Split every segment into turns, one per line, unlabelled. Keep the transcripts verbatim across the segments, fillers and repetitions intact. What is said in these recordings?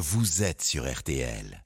vous êtes sur R T L.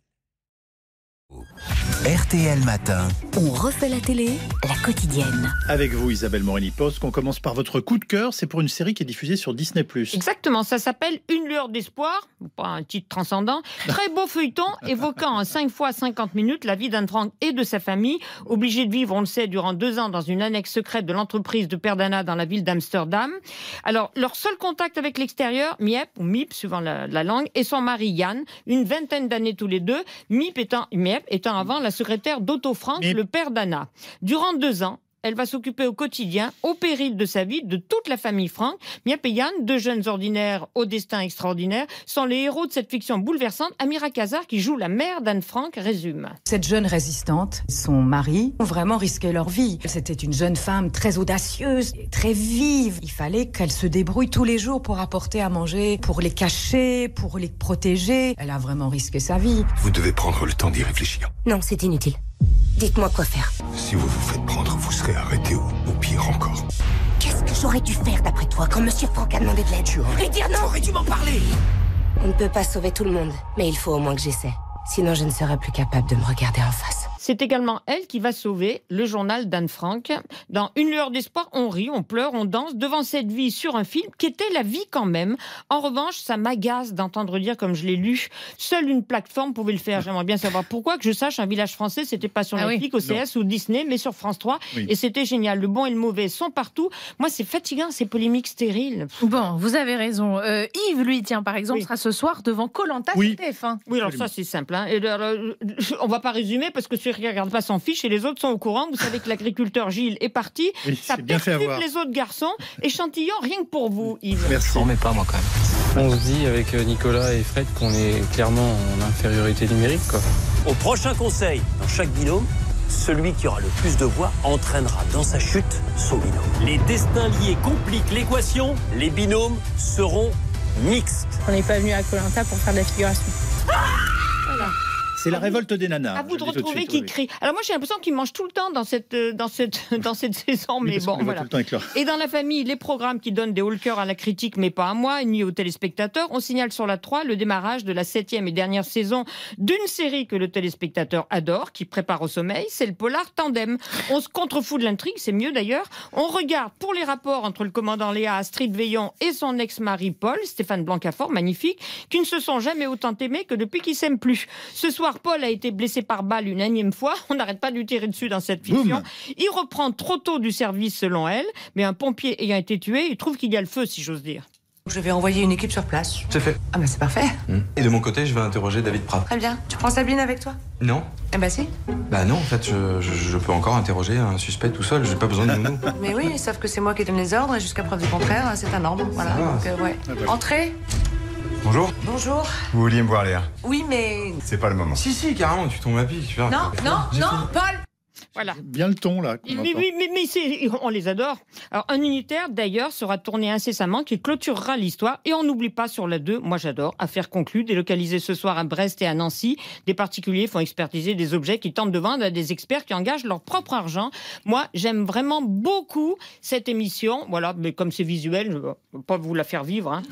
R T L Matin.
On refait la télé, la quotidienne.
Avec vous, Isabelle Morini-Post, qu'on commence par votre coup de cœur. C'est pour une série qui est diffusée sur Disney plus.
Exactement, ça s'appelle Une lueur d'espoir, pas un titre transcendant. Très beau feuilleton, évoquant en cinq fois cinquante minutes la vie d'Anne Frank et de sa famille, obligés de vivre, on le sait, durant deux ans dans une annexe secrète de l'entreprise de Père d'Anna dans la ville d'Amsterdam. Alors, leur seul contact avec l'extérieur, Miep, ou Miep, suivant la, la langue, et son mari Yann, une vingtaine d'années tous les deux, Miep étant, Miep étant avant la secrétaire d'Otto Frank, Miep. Le père d'Anna. Durant deux ans, elle va s'occuper au quotidien, au péril de sa vie, de toute la famille Frank. Miep et Yann, deux jeunes ordinaires au destin extraordinaire, sont les héros de cette fiction bouleversante. Amira Kazar, qui joue la mère d'Anne Frank, résume.
Cette jeune résistante, son mari, ont vraiment risqué leur vie. C'était une jeune femme très audacieuse, très vive. Il fallait qu'elle se débrouille tous les jours pour apporter à manger, pour les cacher, pour les protéger. Elle a vraiment risqué sa vie.
Vous devez prendre le temps d'y réfléchir.
Non, c'est inutile. Dites-moi quoi faire.
Si vous vous faites prendre, vous serez arrêté ou, ou pire encore.
Qu'est-ce que j'aurais dû faire d'après toi quand Monsieur Frank a demandé de l'aide?
Tu aurais,
Et dire non.
tu aurais dû m'en parler.
On ne peut pas sauver tout le monde, mais il faut au moins que j'essaie. Sinon je ne serai plus capable de me regarder en face.
C'est également elle qui va sauver le journal d'Anne Frank. Dans Une lueur d'espoir, on rit, on pleure, on danse devant cette vie sur un film qui était la vie quand même. En revanche, ça m'agace d'entendre dire, comme je l'ai lu, seule une plateforme pouvait le faire. J'aimerais bien savoir pourquoi. Que je sache, Un village français, c'était pas sur Netflix, ah oui. O C S non. Ou Disney, mais sur France trois. Oui. Et c'était génial. Le bon et le mauvais sont partout. Moi, c'est fatigant, ces polémiques stériles.
Bon, vous avez raison. Euh, Yves, lui, tiens, par exemple, oui. sera ce soir devant Koh Lanta
oui.
sur T F un.
Oui, alors ça, c'est simple. Hein. Et alors, on va pas résumer parce que ceux qui ne regardent pas s'en fichent et les autres sont au courant. Vous savez que l'agriculteur Gilles est parti. Oui, ça perturbe les autres garçons. Échantillon rien que pour vous, Yves.
Merci.
Je ne remets pas, moi, quand même. On se dit avec Nicolas et Fred qu'on est clairement en infériorité numérique, quoi.
Au prochain conseil, dans chaque binôme, celui qui aura le plus de voix entraînera dans sa chute son binôme. Les destins liés compliquent l'équation. Les binômes seront mixtes.
On n'est pas venu à Koh Lanta pour faire de la figuration.
Ah voilà.
C'est la révolte des nanas.
À vous de retrouver suite, qui oui. crie. Alors moi j'ai l'impression qu'ils mangent tout le temps dans cette, dans cette, dans cette saison, mais
oui,
bon voilà. Et dans la famille, les programmes qui donnent des hauts le cœur à la critique, mais pas à moi, ni aux téléspectateurs. On signale sur la trois le démarrage de la septième et dernière saison d'une série que le téléspectateur adore, qui prépare au sommeil, c'est le polar Tandem. On se contrefout de l'intrigue, c'est mieux d'ailleurs. On regarde pour les rapports entre le commandant Léa, Astrid Veillon et son ex-mari Paul, Stéphane Blancafort, magnifique, qui ne se sont jamais autant aimés que depuis qu'ils s'aiment plus. Ce soir, Paul a été blessé par balle une énième fois. On n'arrête pas de lui tirer dessus dans cette fiction. Boum. Il reprend trop tôt du service selon elle, mais un pompier ayant été tué, il trouve qu'il y a le feu, si j'ose dire.
Je vais envoyer une équipe sur place.
C'est fait.
Ah bah c'est parfait.
Mmh. Et de mon côté, je vais interroger David Pratt.
Très bien. Tu prends Sabine avec toi?
Non.
Eh bah si.
Bah non, en fait, je, je, je peux encore interroger un suspect tout seul. J'ai pas besoin de nounou.
Mais oui, sauf que c'est moi qui donne les ordres et jusqu'à preuve du contraire, c'est un ordre. Voilà. Donc, euh, ouais. Ah bah. Entrez.
Bonjour.
Bonjour.
Vous vouliez me voir, Léa?
Oui, mais...
C'est pas le moment. Si, si, carrément, tu tombes à pic. Tu vois.
Non, non, non, fini. Paul.
Voilà.
Bien le ton, là.
Mais, mais, mais, mais c'est, on les adore. Alors, un unitaire, d'ailleurs, sera tourné incessamment, qui clôturera l'histoire. Et on n'oublie pas sur la deux, moi j'adore, affaire conclue, délocalisée ce soir à Brest et à Nancy. Des particuliers font expertiser des objets qui tentent de vendre à des experts qui engagent leur propre argent. Moi, j'aime vraiment beaucoup cette émission. Voilà, mais comme c'est visuel, je ne vais pas vous la faire vivre, hein.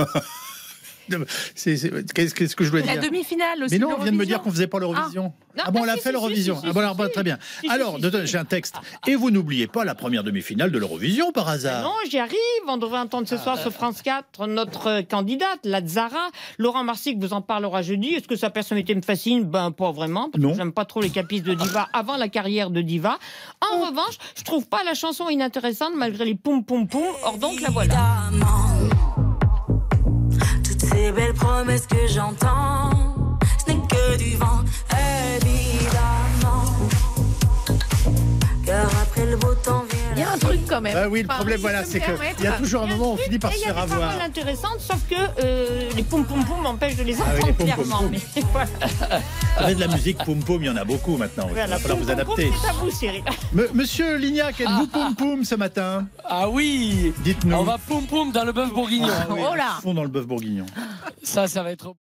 C'est, c'est, qu'est-ce, qu'est-ce que je dois dire?
La demi-finale aussi.
Mais non, on vient de me dire qu'on faisait pas l'Eurovision. Ah, ah bon, on l'a fait l'Eurovision. Ah bon, alors très bien. Alors, j'ai un texte. Et vous n'oubliez pas la première demi-finale de l'Eurovision par hasard?
Non, j'y arrive. On devrait entendre ce soir sur France quatre notre candidate, la Zara. Laurent Marsic vous en parlera jeudi. Est-ce que sa personnalité me fascine? Ben pas vraiment, parce
non.
que j'aime pas trop les caprices de diva avant la carrière de diva. En oh. revanche, je trouve pas la chanson inintéressante malgré les poum poum poum. Or donc la voilà.
Ces belles promesses que j'entends, ce n'est que du vent, évidemment. Car après le beau temps vient.
Il y a un truc quand même.
Ah oui, le problème, voilà, c'est qu'il y a toujours un moment où on finit par se faire avoir.
Il y a des paroles intéressantes, sauf que euh, les poum poum poum m'empêchent de les entendre ah oui, clairement. Mais voilà.
Vous avez de la musique poum poum, il y en a beaucoup maintenant. Il va falloir vous adapter.
C'est à vous, Cyril.
M- Monsieur Lignac, êtes-vous ah, poum poum ce matin?
Ah oui.
Dites-nous.
On va poum poum dans le bœuf bourguignon.
Ah, oui,
oh là.
Fond dans le bœuf bourguignon.
Ça, ça va être.